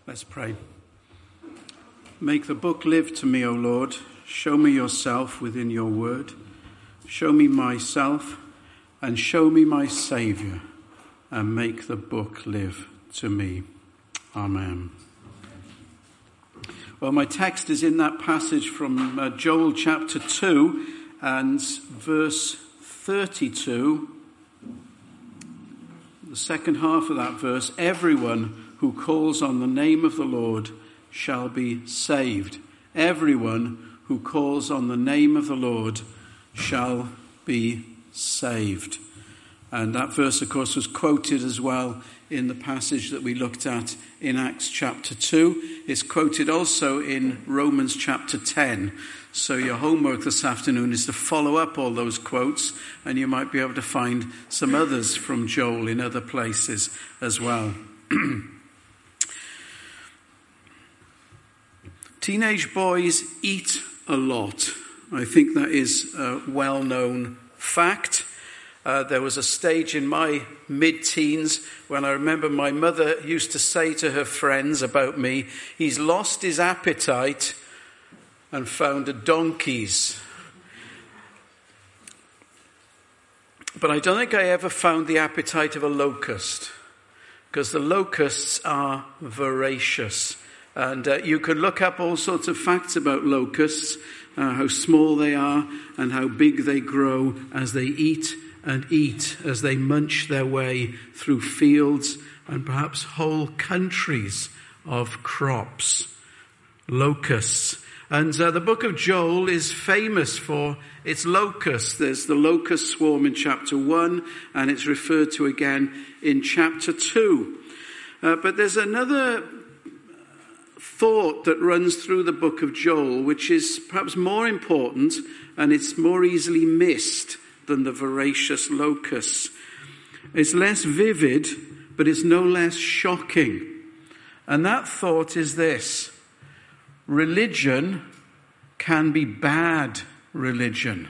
Let's pray. Make the book live to me, O Lord. Show me yourself within your word. Show me myself and show me my Saviour, and make the book live to me. Amen. Well, my text is in that passage from Joel chapter 2 and verse 32. The second half of that verse, everyone who calls on the name of the Lord shall be saved. Everyone who calls on the name of the Lord shall be saved. And that verse, of course, was quoted as well in the passage that we looked at in Acts chapter 2. It's quoted also in Romans chapter 10. So your homework this afternoon is to follow up all those quotes, and you might be able to find some others from Joel in other places as well. Teenage boys eat a lot. I think that is a well-known fact. There was a stage in my mid-teens when I remember my mother used to say to her friends about me, "He's lost his appetite and found a donkey's." But I don't think I ever found the appetite of a locust, because the locusts are voracious. And you can look up all sorts of facts about locusts, how small they are and how big they grow as they eat and eat, as they munch their way through fields and perhaps whole countries of crops. Locusts. And the book of Joel is famous for its locusts. There's the locust swarm in chapter 1, and it's referred to again in chapter 2. But there's another thought that runs through the book of Joel, which is perhaps more important, and it's more easily missed than the voracious locusts. It's less vivid, but it's no less shocking. And that thought is this: religion can be bad religion.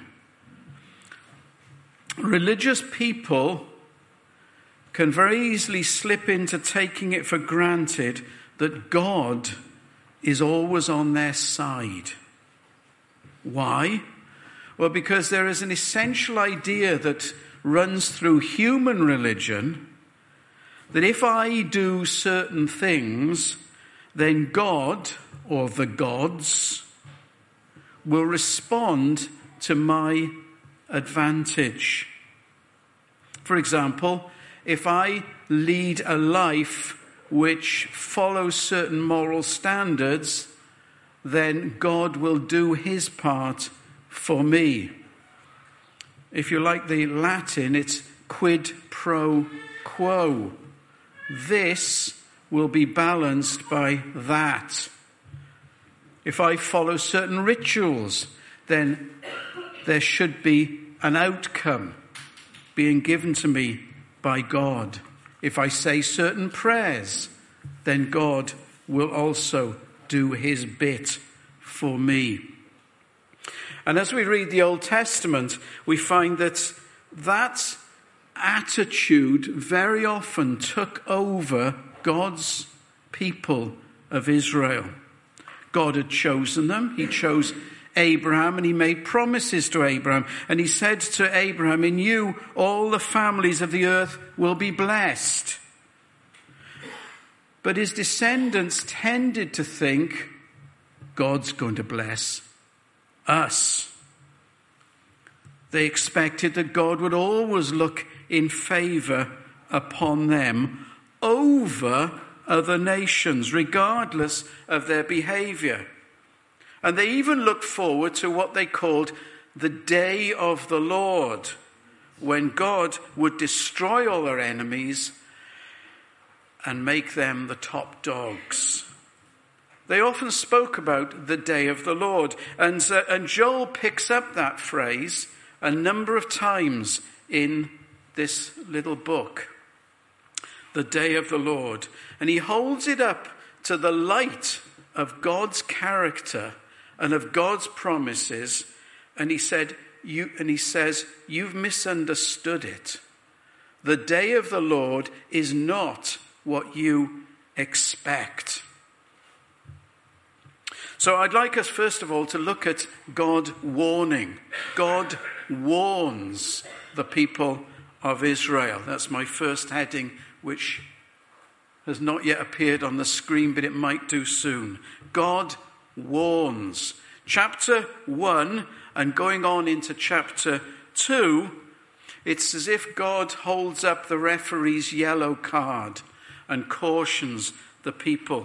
Religious people can very easily slip into taking it for granted that God is always on their side. Why? Well, because there is an essential idea that runs through human religion that if I do certain things, then God or the gods will respond to my advantage. For example, if I lead a life which follows certain moral standards, then God will do his part for me. If you like the Latin, it's quid pro quo. This will be balanced by that. If I follow certain rituals, then there should be an outcome being given to me by God. If I say certain prayers, then God will also do his bit for me. And as we read the Old Testament, we find that that attitude very often took over God's people of Israel. God had chosen them. He chose Abraham, and he made promises to Abraham. And he said to Abraham, "In you all the families of the earth will be blessed." But his descendants tended to think, God's going to bless us. They expected that God would always look in favor upon them over other nations, regardless of their behavior. And they even looked forward to what they called the day of the Lord, when God would destroy all their enemies and make them the top dogs. They often spoke about the day of the Lord. And Joel picks up that phrase a number of times in this little book. The day of the Lord. And he holds it up to the light of God's character and of God's promises, and he says, you've misunderstood it. The day of the Lord is not what you expect. So I'd like us first of all to look at God warning. God warns the people of Israel. That's my first heading, which has not yet appeared on the screen, but it might do soon. God warns. Chapter 1 and going on into chapter 2, it's as if God holds up the referee's yellow card and cautions the people.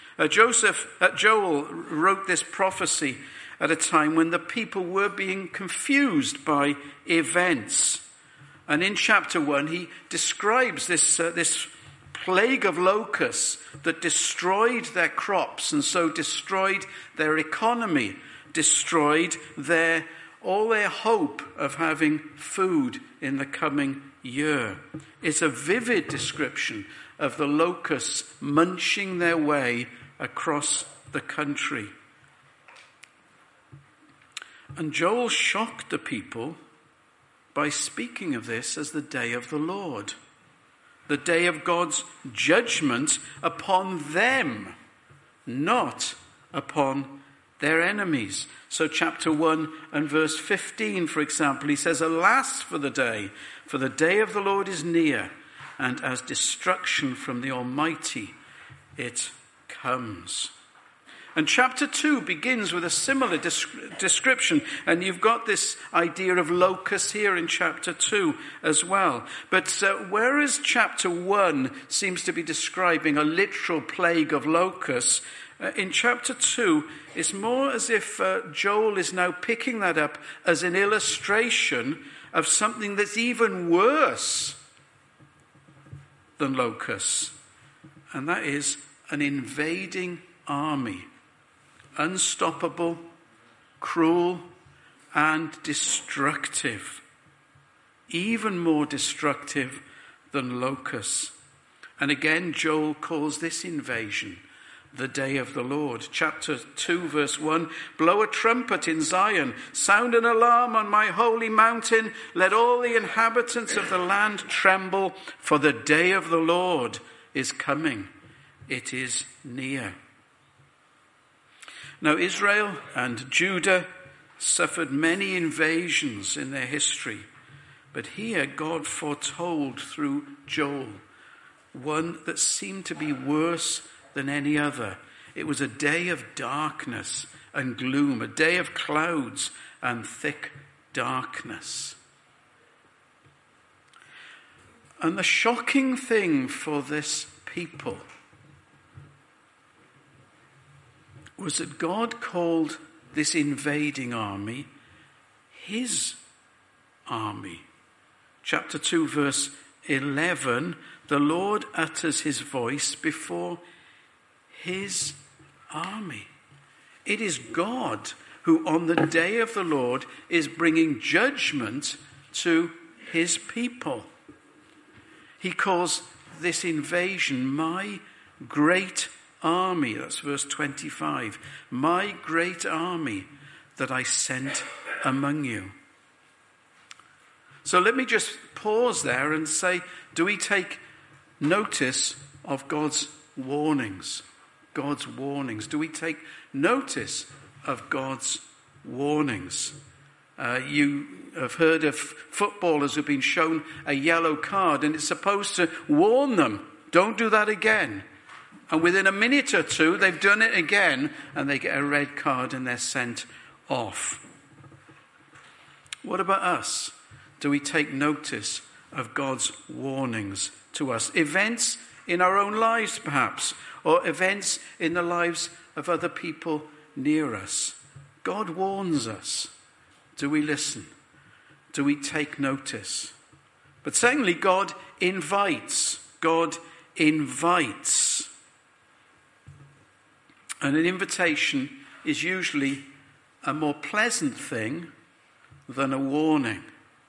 Joel wrote this prophecy at a time when the people were being confused by events. And in chapter 1, he describes this plague of locusts that destroyed their crops and so destroyed their economy, destroyed all their hope of having food in the coming year. It's a vivid description of the locusts munching their way across the country. And Joel shocked the people by speaking of this as the day of the Lord, the day of God's judgment upon them, not upon their enemies. So chapter 1 and verse 15, for example, he says, "Alas for the day of the Lord is near, and as destruction from the Almighty it comes." And chapter 2 begins with a similar description, and you've got this idea of locusts here in chapter 2 as well. But whereas chapter 1 seems to be describing a literal plague of locusts, in chapter 2 it's more as if Joel is now picking that up as an illustration of something that's even worse than locusts, and that is an invading army. Unstoppable, cruel, and destructive. Even more destructive than locusts. And again, Joel calls this invasion the day of the Lord. Chapter 2, verse 1, "Blow a trumpet in Zion, sound an alarm on my holy mountain, let all the inhabitants of the land tremble, for the day of the Lord is coming. It is near." Now, Israel and Judah suffered many invasions in their history, but here God foretold through Joel one that seemed to be worse than any other. It was a day of darkness and gloom, a day of clouds and thick darkness. And the shocking thing for this people was that God called this invading army his army. Chapter 2, verse 11, "The Lord utters his voice before his army." It is God who on the day of the Lord is bringing judgment to his people. He calls this invasion my great army. That's verse 25. "My great army that I sent among you." So let me just pause there and say, do we take notice of God's warnings? God's warnings. Do we take notice of God's warnings? You have heard of footballers who've been shown a yellow card and it's supposed to warn them, don't do that again. And within a minute or two, they've done it again and they get a red card and they're sent off. What about us? Do we take notice of God's warnings to us? Events in our own lives, perhaps, or events in the lives of other people near us. God warns us. Do we listen? Do we take notice? But secondly, God invites. God invites. And an invitation is usually a more pleasant thing than a warning.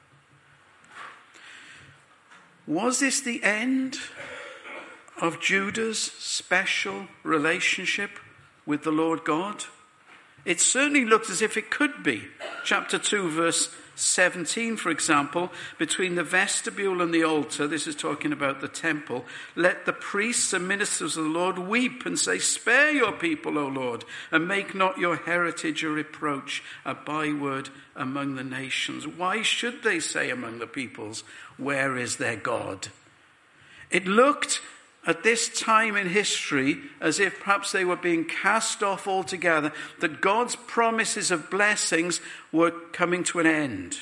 Was this the end of Judah's special relationship with the Lord God? It certainly looks as if it could be. Chapter 2, verse 17, for example, between the vestibule and the altar, this is talking about the temple, let the priests and ministers of the Lord weep and say, spare your people, O Lord, and make not your heritage a reproach, a byword among the nations. Why should they say among the peoples, where is their God? It looked at this time in history as if perhaps they were being cast off altogether, that God's promises of blessings were coming to an end.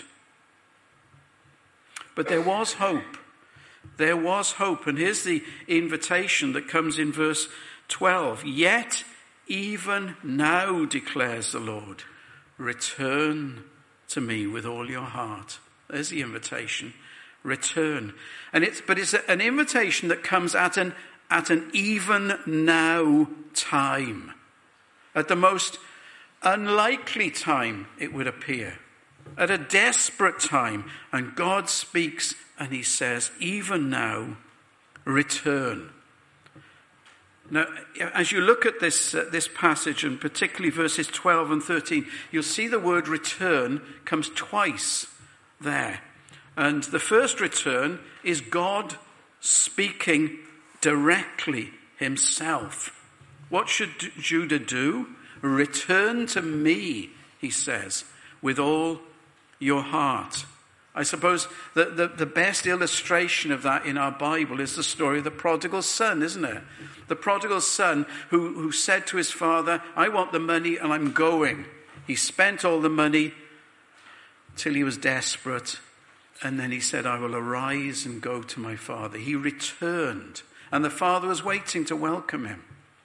But there was hope. There was hope. And here's the invitation that comes in verse 12. Yet even now, declares the Lord, return to me with all your heart. There's the invitation. Return. But it's an invitation that comes at an even now time. At the most unlikely time, it would appear. At a desperate time. And God speaks and he says, even now, return. Now, as you look at this passage, and particularly verses 12 and 13, you'll see the word return comes twice there. And the first return is God speaking directly himself. What should Judah do? Return to me, he says, with all your heart. I suppose that the best illustration of that in our Bible is the story of the prodigal son, isn't it? The prodigal son who said to his father, I want the money and I'm going. He spent all the money till he was desperate. And then he said, I will arise and go to my father. He returned, and the father was waiting to welcome him.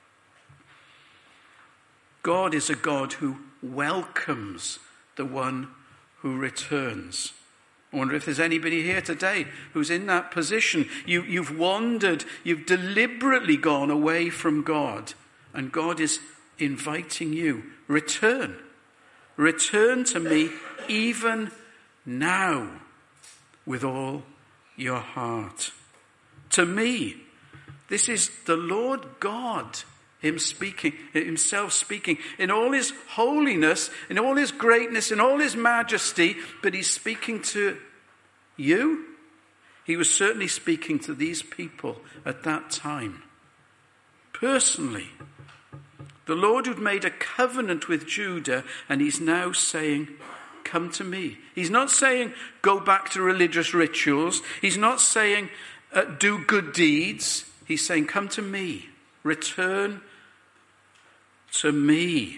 God is a God who welcomes the one who returns. I wonder if there's anybody here today who's in that position. You've wandered, you've deliberately gone away from God, and God is inviting you, return. Return to me even now. With all your heart. To me, this is the Lord God himself speaking in all his holiness, in all his greatness, in all his majesty, but he's speaking to you. He was certainly speaking to these people at that time. Personally, the Lord who'd made a covenant with Judah, and he's now saying, come to me. He's not saying go back to religious rituals. He's not saying do good deeds. He's saying come to me. Return to me.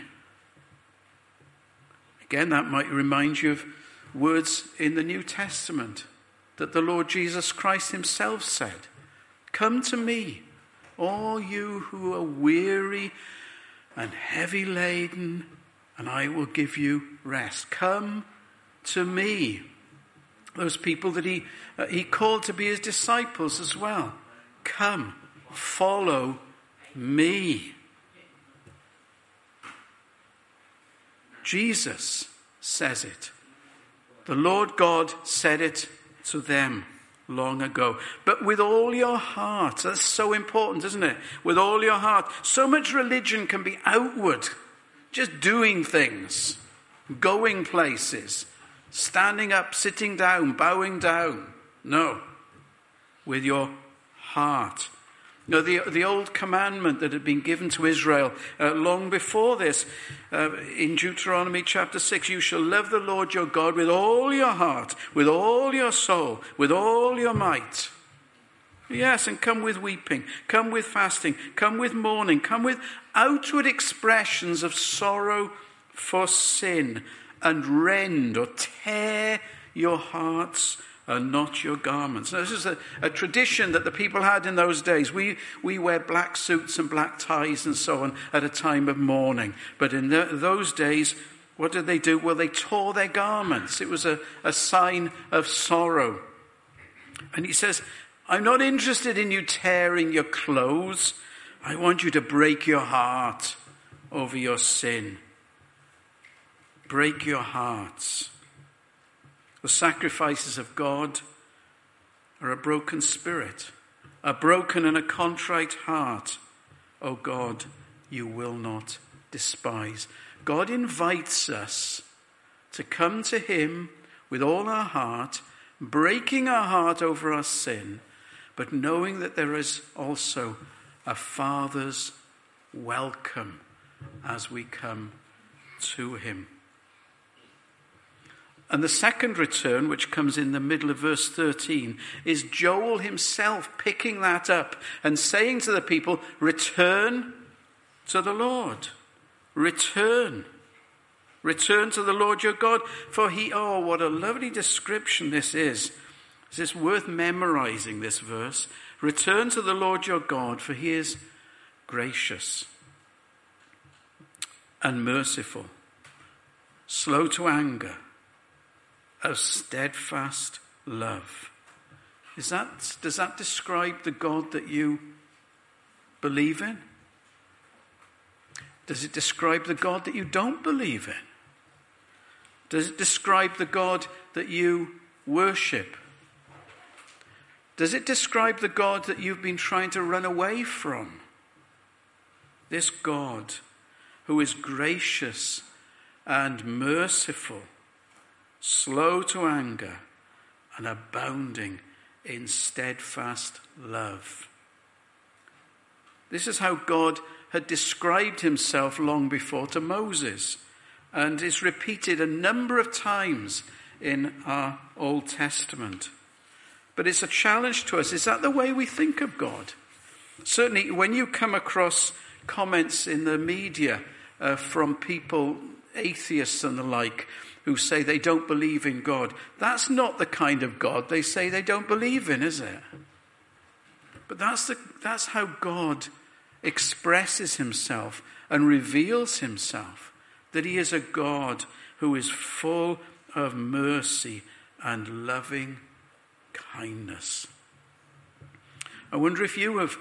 Again, that might remind you of words in the New Testament that the Lord Jesus Christ himself said. Come to me, all you who are weary and heavy laden, and I will give you rest. Come to me. Those people that he called to be his disciples as well. Come, follow me. Jesus says it. The Lord God said it to them long ago. But with all your heart. That's so important, isn't it? With all your heart. So much religion can be outward. Just doing things, going places, standing up, sitting down, bowing down. No, with your heart. You know, the old commandment that had been given to Israel long before this, in Deuteronomy chapter 6, you shall love the Lord your God with all your heart, with all your soul, with all your might. Yes, and come with weeping, come with fasting, come with mourning, come with outward expressions of sorrow for sin, and rend or tear your hearts and not your garments. Now, this is a tradition that the people had in those days. We wear black suits and black ties and so on at a time of mourning. But in those days, what did they do? Well, they tore their garments. It was a sign of sorrow. And he says, I'm not interested in you tearing your clothes. I want you to break your heart over your sin. Break your hearts. The sacrifices of God are a broken spirit, a broken and a contrite heart. O God, you will not despise. God invites us to come to him with all our heart, breaking our heart over our sin, but knowing that there is also a Father's welcome as we come to him. And the second return, which comes in the middle of verse 13, is Joel himself picking that up and saying to the people, return to the Lord. Return. Return to the Lord your God, for what a lovely description this is. Is this worth memorizing, this verse? Return to the Lord your God, for he is gracious and merciful, slow to anger, of steadfast love. Does that describe the God that you believe in? Does it describe the God that you don't believe in? Does it describe the God that you worship? Does it describe the God that you've been trying to run away from? This God who is gracious and merciful, slow to anger, and abounding in steadfast love. This is how God had described himself long before to Moses, and is repeated a number of times in our Old Testament. But it's a challenge to us. Is that the way we think of God? Certainly, when you come across comments in the media from people, atheists and the like, who say they don't believe in God, that's not the kind of God they say they don't believe in, is it? But that's how God expresses himself and reveals himself, that he is a God who is full of mercy and loving kindness. I wonder if you have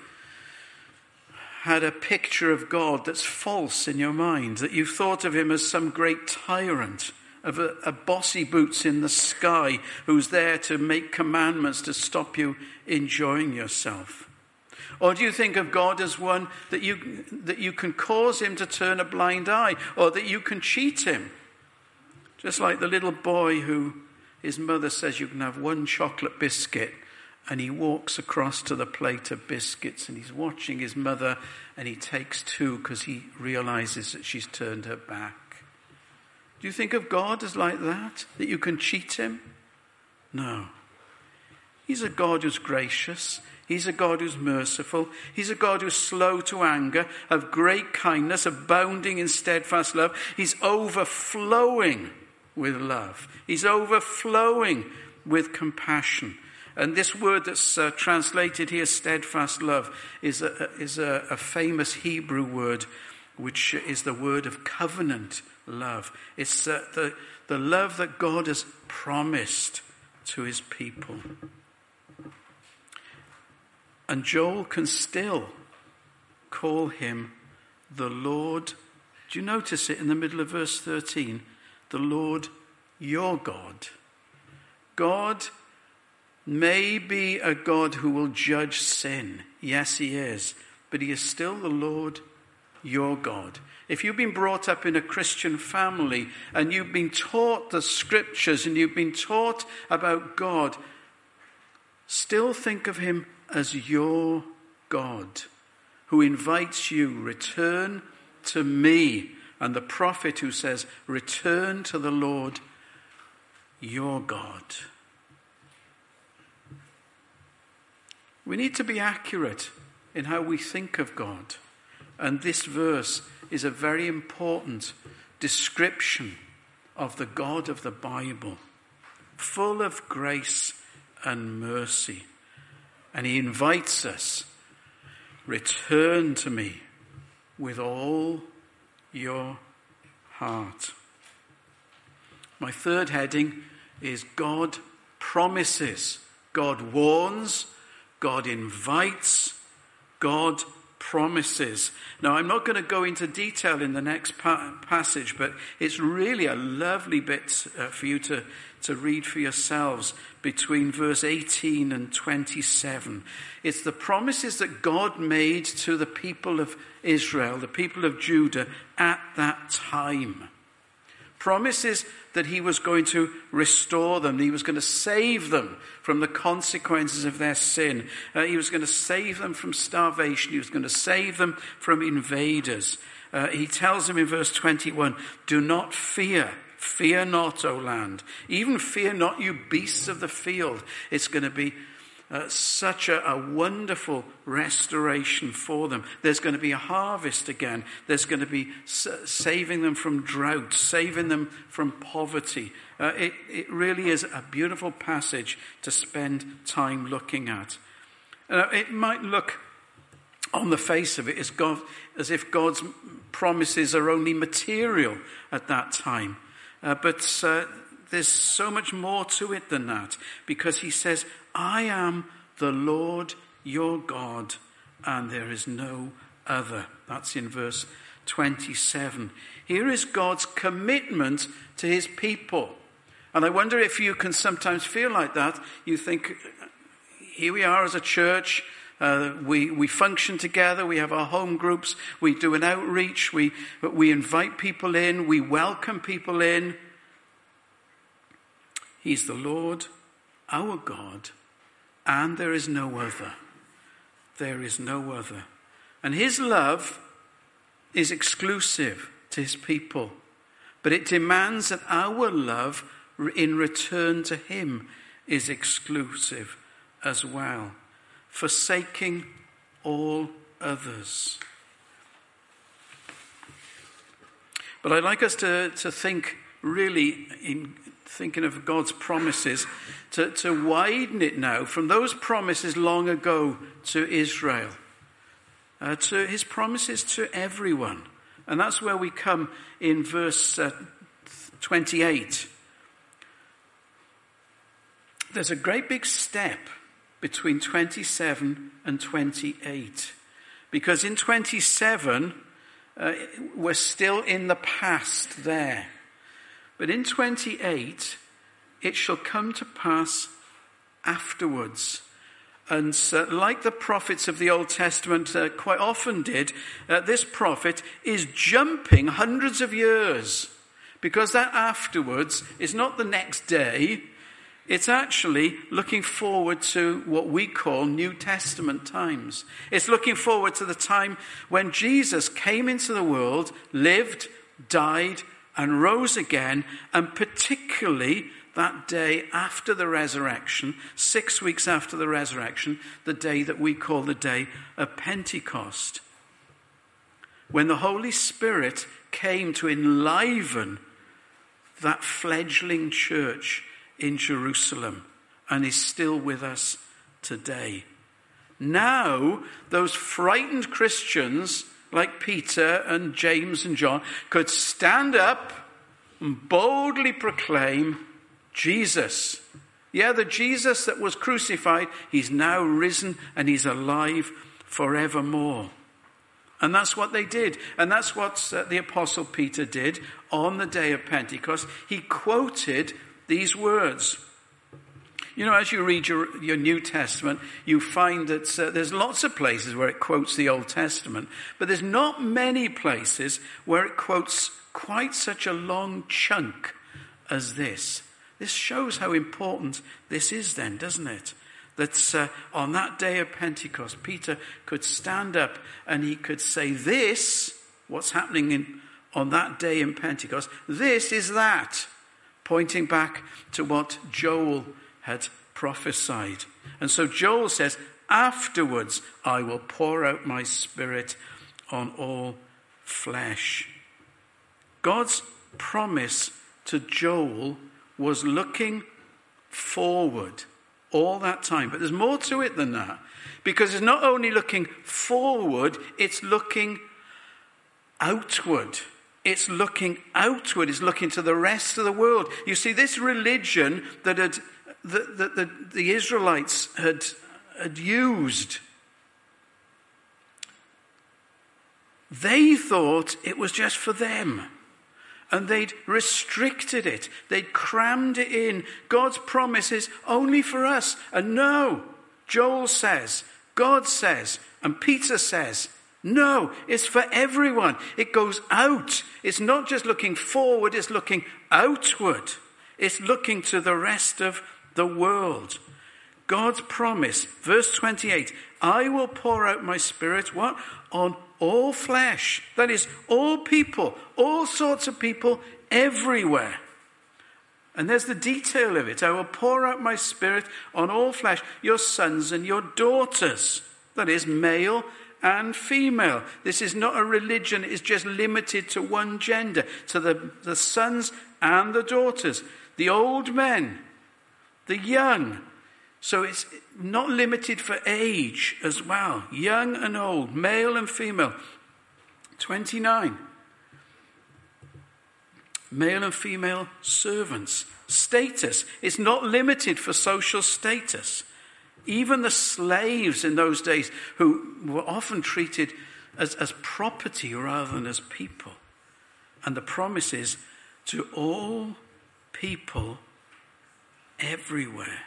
had a picture of God that's false in your mind, that you've thought of him as some great tyrant, of a bossy boots in the sky who's there to make commandments to stop you enjoying yourself. Or do you think of God as one that you can cause him to turn a blind eye, or that you can cheat him? Just like the little boy who his mother says you can have one chocolate biscuit, and he walks across to the plate of biscuits and he's watching his mother, and he takes two because he realizes that she's turned her back. Do you think of God as like that you can cheat him? No. He's a God who's gracious. He's a God who's merciful. He's a God who's slow to anger, of great kindness, abounding in steadfast love. He's overflowing with love. He's overflowing with compassion. And this word that's translated here, steadfast love, is a famous Hebrew word, which is the word of covenant love. It's the love that God has promised to his people. And Joel can still call him the Lord. Do you notice it in the middle of verse 13? The Lord your God. God may be a God who will judge sin. Yes, he is. But he is still the Lord your God. If you've been brought up in a Christian family and you've been taught the scriptures and you've been taught about God, still think of him as your God, who invites you, return to me. And the prophet who says, return to the Lord your God. We need to be accurate in how we think of God. And this verse is a very important description of the God of the Bible, full of grace and mercy. And he invites us, return to me with all your heart. My third heading is God promises. God warns, God invites, God promises. Now, I'm not going to go into detail in the next passage, but it's really a lovely bit for you to read for yourselves between verse 18 and 27. It's the promises that God made to the people of Israel, the people of Judah, at that time. Promises that he was going to restore them. He was going to save them from the consequences of their sin. He was going to save them from starvation. He was going to save them from invaders. He tells them in verse 21, do not fear. Fear not, O land. Even fear not, you beasts of the field. It's going to be such a wonderful restoration for them. There's going to be a harvest again. There's going to be saving them from drought, saving them from poverty. It really is a beautiful passage to spend time looking at. It might look on the face of it as if God's promises are only material at that time. But there's so much more to it than that, because he says, I am the Lord your God, and there is no other. That's in verse 27. Here is God's commitment to his people. And I wonder if you can sometimes feel like that. You think, here we are as a church. We function together. We have our home groups. We do an outreach. We invite people in. We welcome people in. He's the Lord, our God, and there is no other. There is no other. And his love is exclusive to his people, but it demands that our love in return to him is exclusive as well, forsaking all others. But I'd like us to think really, in thinking of God's promises, to widen it now from those promises long ago to Israel, to his promises to everyone. And that's where we come in verse 28. There's a great big step between 27 and 28. Because in 27, we're still in the past there. But in 28, it shall come to pass afterwards. And like the prophets of the Old Testament quite often did, this prophet is jumping hundreds of years. Because that afterwards is not the next day. It's actually looking forward to what we call New Testament times. It's looking forward to the time when Jesus came into the world, lived, died, and rose again, and particularly that day after the resurrection, 6 weeks after the resurrection, the day that we call the day of Pentecost, when the Holy Spirit came to enliven that fledgling church in Jerusalem, and is still with us today. Now, those frightened Christians like Peter and James and John could stand up and boldly proclaim Jesus. Yeah, the Jesus that was crucified, he's now risen and he's alive forevermore. And that's what they did. And that's what the Apostle Peter did on the day of Pentecost. He quoted these words. You know, as you read your New Testament, you find that there's lots of places where it quotes the Old Testament, but there's not many places where it quotes quite such a long chunk as this. This shows how important this is then, doesn't it? That on that day of Pentecost, Peter could stand up and he could say this, what's happening on that day in Pentecost, this is that, pointing back to what Joel had prophesied. And so Joel says, afterwards I will pour out my spirit on all flesh. God's promise to Joel was looking forward all that time. But there's more to it than that. Because it's not only looking forward, it's looking outward. It's looking outward. It's looking to the rest of the world. You see, this religion that the Israelites had used, they thought it was just for them. And they'd restricted it. They'd crammed it in. God's promise is only for us. And no, Joel says, God says, and Peter says, No, it's for everyone. It goes out. It's not just looking forward, it's looking outward. It's looking to the rest of the world. God's promise, verse 28, I will pour out my spirit, what? On all flesh. That is, all people, all sorts of people, everywhere. And there's the detail of it. I will pour out my spirit on all flesh, your sons and your daughters. That is, male and female. This is not a religion. It's just limited to one gender, to the sons and the daughters, the old men, the young. So it's not limited for age as well. Young and old, male and female. 29. Male and female servants. Status. It's not limited for social status. Even the slaves in those days, who were often treated as property rather than as people. And the promise is to all people everywhere.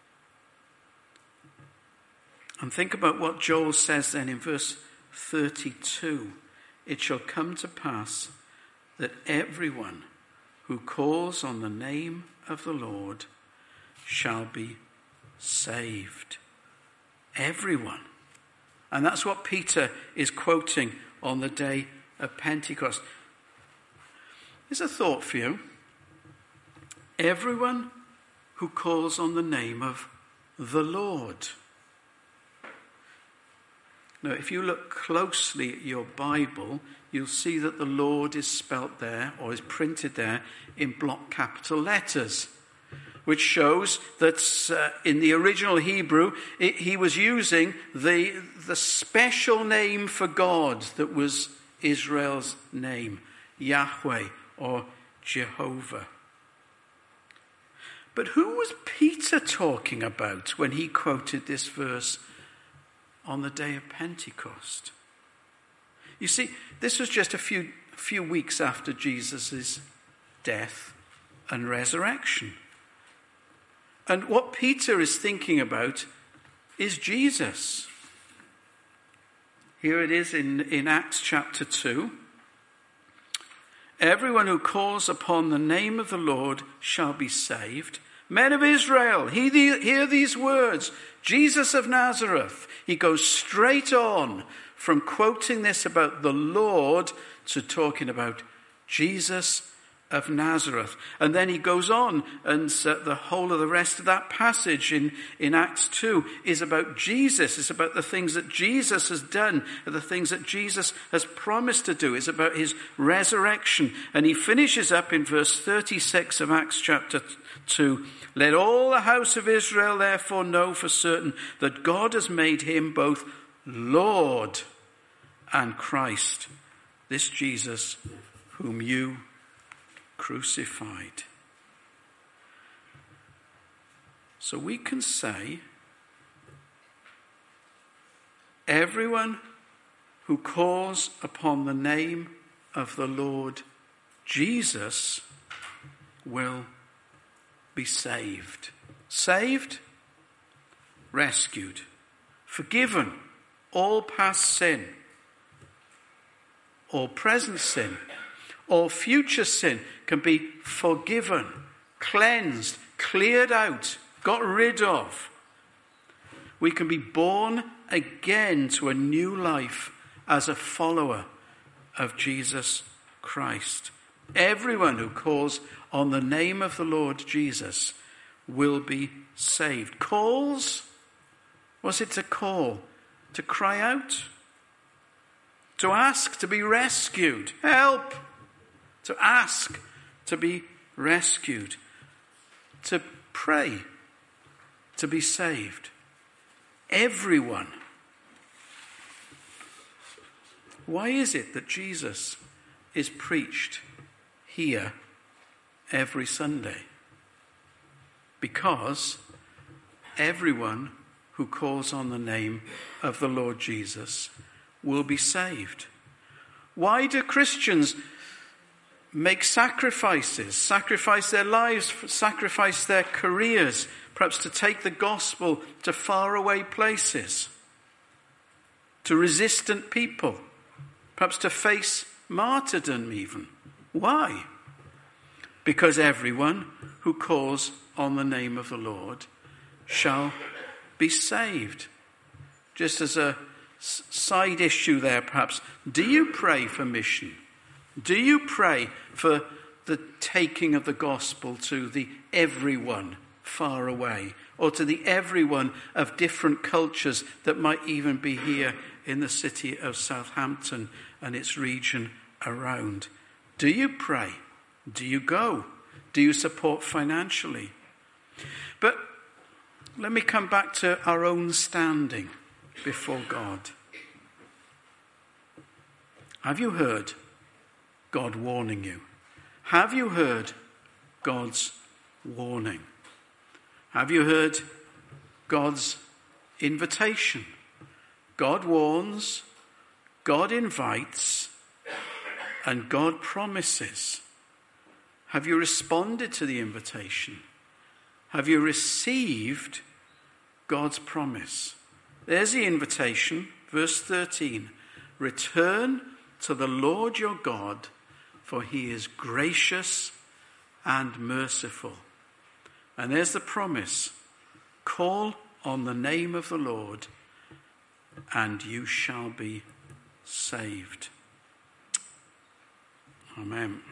And think about what Joel says then in verse 32. It shall come to pass that everyone who calls on the name of the Lord shall be saved. Everyone. And that's what Peter is quoting on the day of Pentecost. Here's a thought for you. Everyone who calls on the name of the Lord. Now, if you look closely at your Bible, you'll see that the Lord is spelt there, or is printed there, in block capital letters, which shows that in the original Hebrew, he was using the special name for God that was Israel's name, Yahweh or Jehovah. But who was Peter talking about when he quoted this verse on the day of Pentecost? You see, this was just a few weeks after Jesus' death and resurrection. And what Peter is thinking about is Jesus. Here it is in Acts chapter 2. Everyone who calls upon the name of the Lord shall be saved. Men of Israel, hear these words. Jesus of Nazareth. He goes straight on from quoting this about the Lord to talking about Jesus of Nazareth. And then he goes on, and the whole of the rest of that passage in Acts 2 is about Jesus. It's about the things that Jesus has done, the things that Jesus has promised to do. It's about his resurrection. And he finishes up in verse 36 of Acts chapter 2. Let all the house of Israel therefore know for certain that God has made him both Lord and Christ, this Jesus whom you crucified. So we can say, everyone who calls upon the name of the Lord Jesus will be saved. Saved, rescued, forgiven all past sin, all present sin, all future sin can be forgiven, cleansed, cleared out, got rid of. We can be born again to a new life as a follower of Jesus Christ. Everyone who calls on the name of the Lord Jesus will be saved. Calls? Was it to call? To cry out? To ask to be rescued? Help! To ask to be rescued. To pray to be saved. Everyone. Why is it that Jesus is preached here every Sunday? Because everyone who calls on the name of the Lord Jesus will be saved. Why do Christians make sacrifices, sacrifice their lives, sacrifice their careers, perhaps to take the gospel to faraway places, to resistant people? perhaps to face martyrdom even. Why? Because everyone who calls on the name of the Lord shall be saved. Just as a side issue there, perhaps, do you pray for mission? Do you pray for the taking of the gospel to the everyone far away, or to the everyone of different cultures that might even be here in the city of Southampton and its region around? Do you pray? Do you go? Do you support financially? But let me come back to our own standing before God. Have you heard God warning you? Have you heard God's warning? Have you heard God's invitation? God warns, God invites, and God promises. Have you responded to the invitation? Have you received God's promise? There's the invitation, verse 13. Return to the Lord your God, for he is gracious and merciful. And there's the promise. Call on the name of the Lord, and you shall be saved. Amen.